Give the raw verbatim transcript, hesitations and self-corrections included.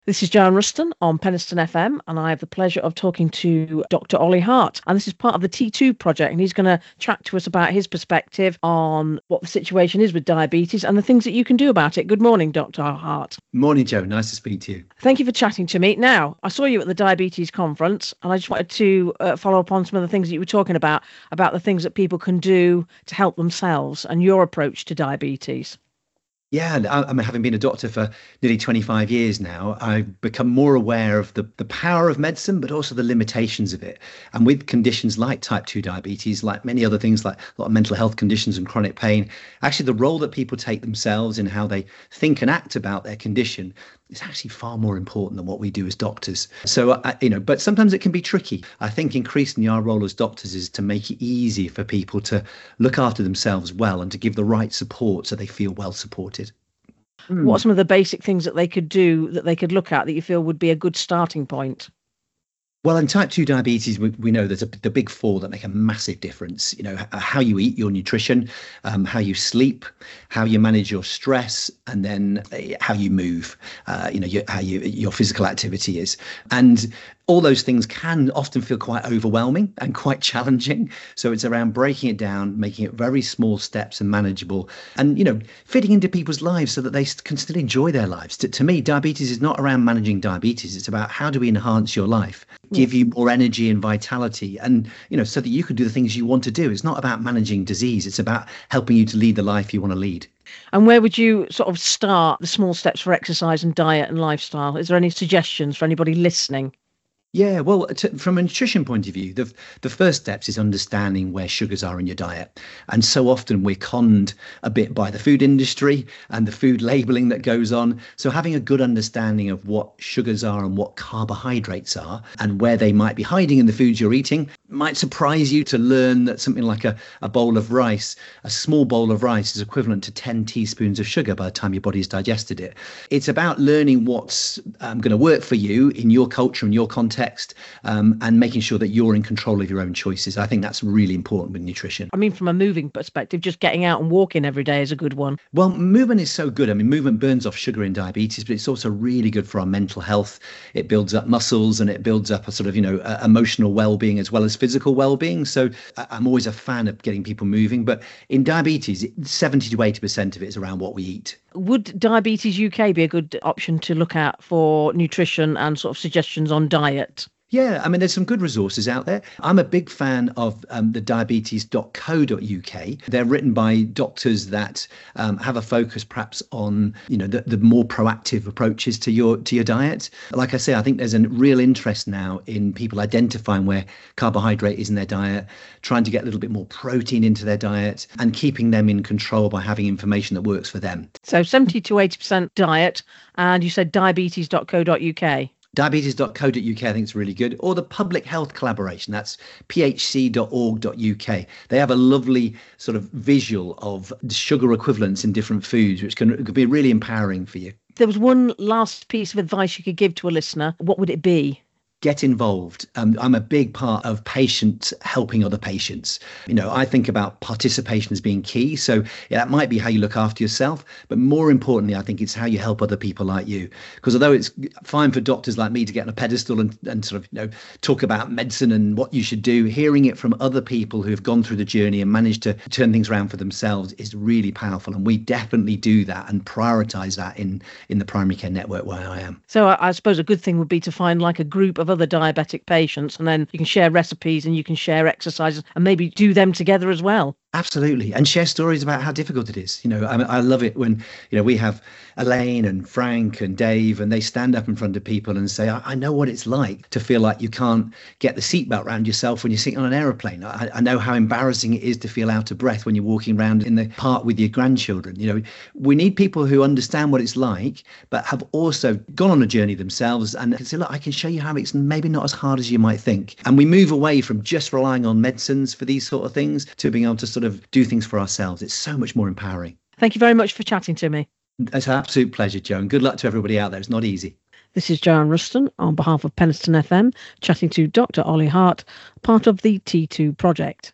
This is Joanne Ruston on Penistone F M, and I have the pleasure of talking to Doctor Ollie Hart. And this is part of the T two project, and he's going to chat to us about his perspective on what the situation is with diabetes and the things that you can do about it. Good morning, Doctor Hart. Morning, Joe. Nice to speak to you. Thank you for chatting to me. Now, I saw you at the diabetes conference, and I just wanted to uh, follow up on some of the things that you were talking about, about the things that people can do to help themselves and your approach to diabetes. Yeah, I, I mean, having been a doctor for nearly twenty-five years now, I've become more aware of the, the power of medicine, but also the limitations of it. And with conditions like type two diabetes, like many other things, like a lot of mental health conditions and chronic pain, actually the role that people take themselves in how they think and act about their condition is actually far more important than what we do as doctors. So, uh, you know, but sometimes it can be tricky. I think increasingly our role as doctors is to make it easy for people to look after themselves well and to give the right support so they feel well supported. What are some of the basic things that they could do, that they could look at, that you feel would be a good starting point? Well, in type two diabetes, we, we know there's a, the big four that make a massive difference. You know, how you eat, your nutrition, um, how you sleep, how you manage your stress, and then uh, how you move, uh, you know, your, how you, your physical activity is. And all those things can often feel quite overwhelming and quite challenging. So it's around breaking it down, making it very small steps and manageable, and, you know, fitting into people's lives so that they can still enjoy their lives. To, to me, diabetes is not around managing diabetes. It's about how do we enhance your life, give you more energy and vitality, and, you know, so that you can do the things you want to do. It's not about managing disease. It's about helping you to lead the life you want to lead. And where would you sort of start the small steps for exercise and diet and lifestyle? Is there any suggestions for anybody listening? Yeah, well, to, from a nutrition point of view, the the first steps is understanding where sugars are in your diet. And so often we're conned a bit by the food industry and the food labeling that goes on. So having a good understanding of what sugars are and what carbohydrates are and where they might be hiding in the foods you're eating might surprise you to learn that something like a, a bowl of rice, a small bowl of rice is equivalent to ten teaspoons of sugar by the time your body's digested it. It's about learning what's um, going to work for you in your culture and your context. Um, and making sure that you're in control of your own choices. I think that's really important with nutrition. I mean, from a moving perspective, just getting out and walking every day is a good one. Well, movement is so good. I mean, movement burns off sugar in diabetes, but it's also really good for our mental health. It builds up muscles and it builds up a sort of, you know, uh, emotional well-being as well as physical well-being. So I'm always a fan of getting people moving. But in diabetes, seventy to eighty percent of it is around what we eat. Would Diabetes U K be a good option to look at for nutrition and sort of suggestions on diet? Yeah, I mean, there's some good resources out there. I'm a big fan of um, the diabetes dot co dot U K. They're written by doctors that um, have a focus perhaps on, you know, the, the more proactive approaches to your to your diet. Like I say, I think there's a real interest now in people identifying where carbohydrate is in their diet, trying to get a little bit more protein into their diet and keeping them in control by having information that works for them. So seventy to eighty percent diet, and you said diabetes dot co dot U K. diabetes dot co dot U K, I think it's really good. Or the Public Health Collaboration, that's p h c dot org dot U K. They have a lovely sort of visual of the sugar equivalents in different foods, which can could be really empowering for you. There was one last piece of advice you could give to a listener. What would it be? Get involved. Um, I'm a big part of patients helping other patients. You know, I think about participation as being key. So yeah, that might be how you look after yourself, but more importantly, I think it's how you help other people like you. Because although it's fine for doctors like me to get on a pedestal and, and sort of, you know, talk about medicine and what you should do, hearing it from other people who have gone through the journey and managed to turn things around for themselves is really powerful. And we definitely do that and prioritize that in, in the primary care network where I am. So I, I suppose a good thing would be to find like a group of other diabetic patients, and then you can share recipes and you can share exercises and maybe do them together as well. Absolutely. And share stories about how difficult it is. You know, I, I love it when, you know, we have Elaine and Frank and Dave, and they stand up in front of people and say, I, I know what it's like to feel like you can't get the seatbelt around yourself when you're sitting on an aeroplane. I, I know how embarrassing it is to feel out of breath when you're walking around in the park with your grandchildren. You know, we need people who understand what it's like, but have also gone on a journey themselves and can say, look, I can show you how it's maybe not as hard as you might think. And we move away from just relying on medicines for these sort of things to being able to sort of do things for ourselves. It's so much more empowering. Thank you very much for chatting to me. It's an absolute pleasure, Joe, and good luck to everybody out there. It's not easy. This is Joanne Ruston on behalf of Penistone F M, chatting to Doctor Ollie Hart, part of the T two project.